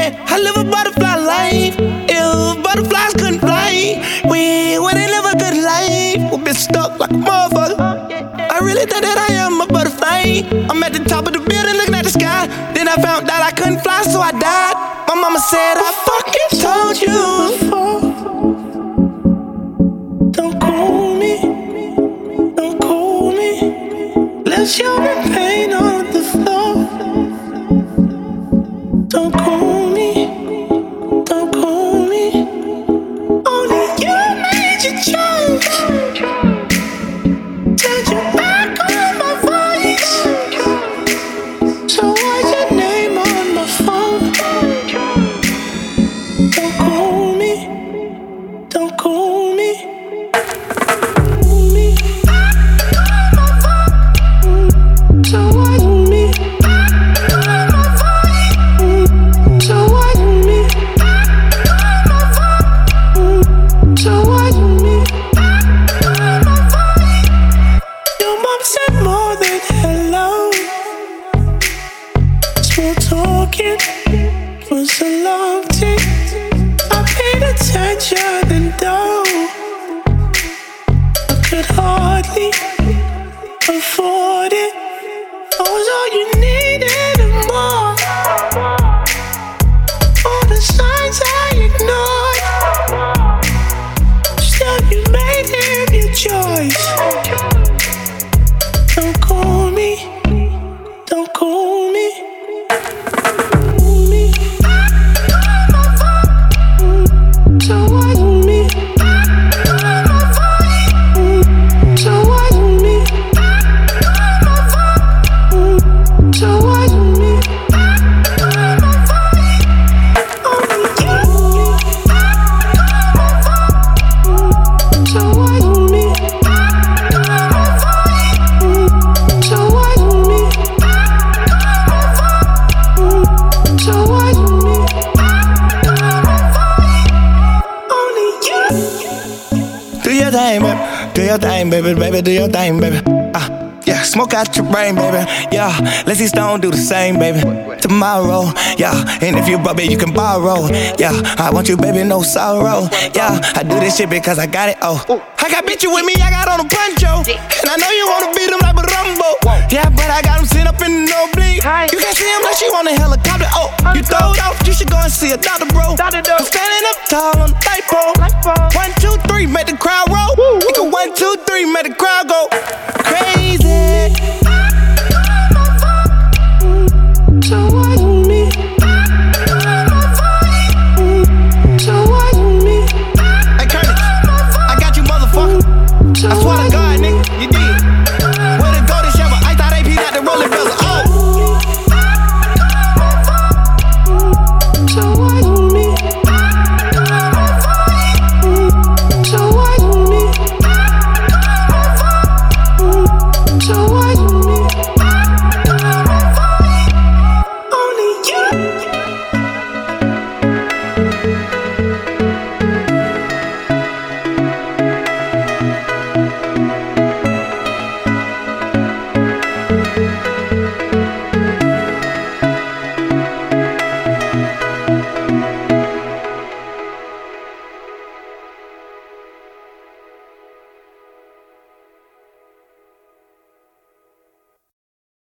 Yeah, I live a butterfly life. If butterflies couldn't fly, we wouldn't live a good life. We've been stuck like a motherfucker. I really think that I am a butterfly. I'm at the top of the building looking at the sky. Then I found out I couldn't fly, so I died. My mama said I fucking told you before. Don't call me, don't call me. Left you in pain on the floor. Don't call me, don't call me. Only you made your choice. Turned your back on my voice. So what's your name on my phone? Don't call me, don't call me. Talking was a long take. I paid attention and though I could hardly afford it. I was all you needed and more. All the signs I ignored. Still you made him your choice. Don't call me, don't call me. Do your thing, baby, baby, do your thing, baby. Yeah, smoke out your brain, baby. Yeah, let's see Stone do the same, baby. Tomorrow, yeah, and if you rub it, you can borrow. Yeah, I want you, baby, no sorrow. Yeah, I do this shit because I got it, oh. I got bitch you with me, I got on a poncho. And I know you wanna beat him like a Rumbo. Yeah, but I got him sitting up in the nosebleed. You can see him like she on a helicopter, oh. You throwed off, you should go and see a doctor, bro. I'm standing up tall on the light pole. 1, 2, 3, make the crowd roll. Nigga, 1, 2, 3, make the crowd go.